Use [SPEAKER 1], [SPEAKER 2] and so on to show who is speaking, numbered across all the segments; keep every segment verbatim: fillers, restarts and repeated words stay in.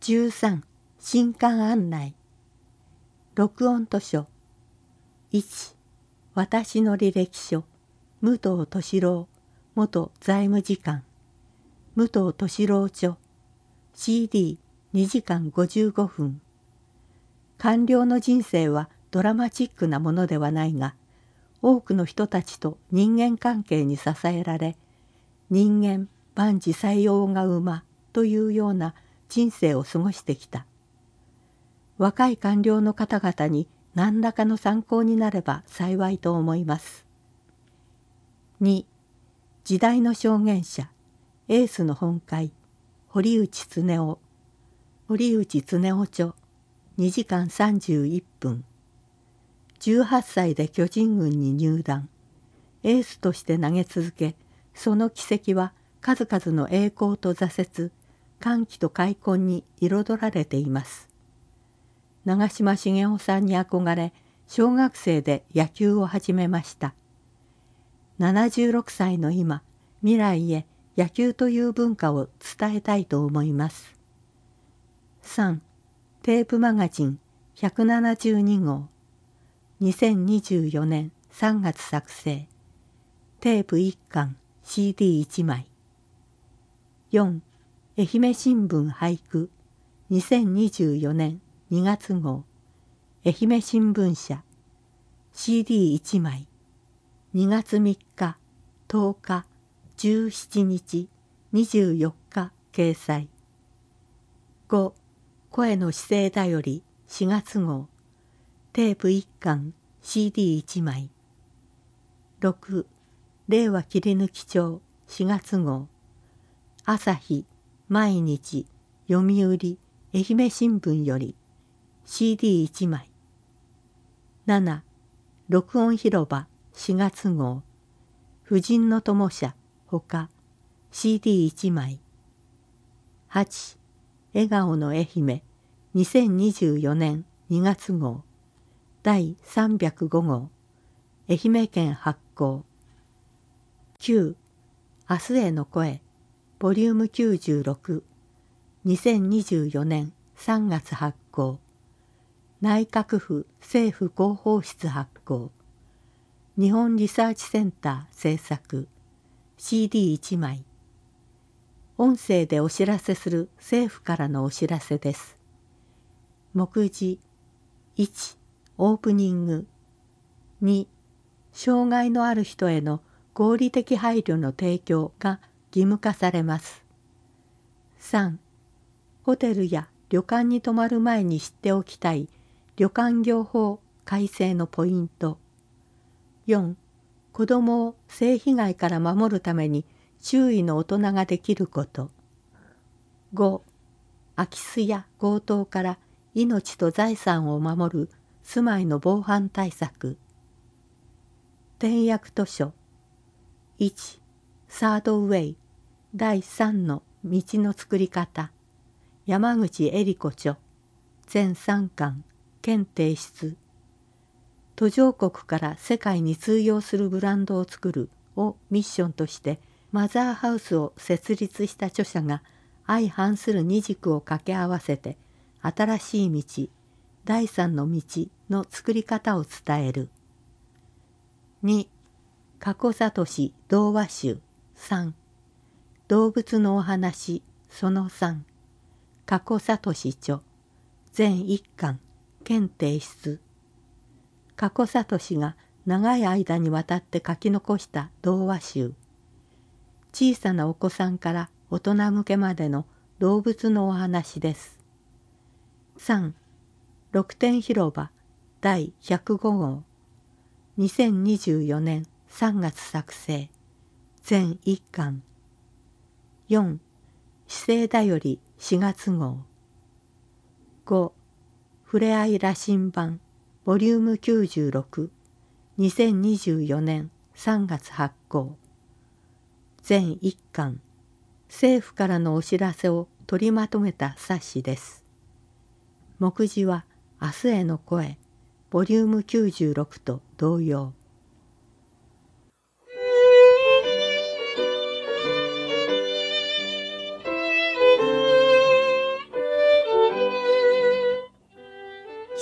[SPEAKER 1] じゅうさん新刊案内。録音図書。いち私の履歴書。武藤敏郎元財務次官。武藤敏郎著。シーディーに 時間ごじゅうごふん。官僚の人生はドラマチックなものではないが、多くの人たちと人間関係に支えられ、人間万事塞翁が馬というような人生を過ごしてきた。若い官僚の方々に何らかの参考になれば幸いと思います。に時代の証言者、エースの本会、堀内恒夫。堀内恒夫著。にじかんさんじゅういっぷん。じゅうはっさいで巨人軍に入団。エースとして投げ続け、その軌跡は数々の栄光と挫折、歓喜と快魂に彩られています。長嶋茂雄さんに憧れ、小学生で野球を始めました。ななじゅうろくさいの今、未来へ野球という文化を伝えたいと思います。さんテープマガジンひゃくななじゅうにごう。にせんにじゅうよねんさんがつ作成。テープいっかん シーディーいち 枚。よん愛媛新聞俳句にせんにじゅうよねんにがつごう。愛媛新聞社 シーディーいち 枚。にがつみっか、とおか、じゅうしちにち、にじゅうよっか掲載。ご声の姿勢だよりしがつごう。テープいっかん シーディーいち 枚。ろく令和切り抜き帳しがつごう。朝日、毎日、読売、愛媛新聞より シーディーいち 枚。なな録音広場しがつごう。婦人の友社ほか シーディーいち 枚。はち笑顔の愛媛にせんにじゅうよねんにがつごう。だいさんびゃくごごう。愛媛県発行。きゅう明日への声ボリュームきゅうじゅうろく。にせんにじゅうよねんさんがつ発行。内閣府政府広報室発行。日本リサーチセンター制作。シーディーいち 枚。音声でお知らせする政府からのお知らせです。目次いちオープニング。に障害のある人への合理的配慮の提供が義務化されます。さんホテルや旅館に泊まる前に知っておきたい旅館業法改正のポイント。よん子どもを性被害から守るために周囲の大人ができること。ご空き巣や強盗から命と財産を守る住まいの防犯対策。点訳図書。いちサードウェイだいさんの道の作り方。山口恵理子著。全さんかん。県提出。途上国から世界に通用するブランドを作るをミッションとしてマザーハウスを設立した著者が相反する二軸を掛け合わせて新しい道、第三の道の作り方を伝える。に加古聡童話集さん動物のお話そのさん加古聡著全いっかん県提出。加古聡が長い間にわたって書き残した童話集。小さなお子さんから大人向けまでの動物のお話です。さん六点広場だいひゃくごごう。にせんにじゅうよねんさんがつ作成。全いっかん。よん姿勢だよりしがつごう。ごふれあい羅針盤ボリュームきゅうじゅうろく。にせんにじゅうよねんさんがつ発行。全いっかん。政府からのお知らせを取りまとめた冊子です。目次は明日への声ボリュームきゅうじゅうろくと同様。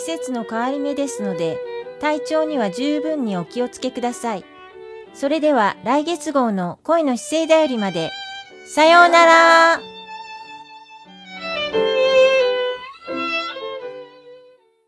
[SPEAKER 2] 節の変わり目ですので、体調には十分にお気をつけください。それでは来月号の恋の姿勢だよりまで。さようなら。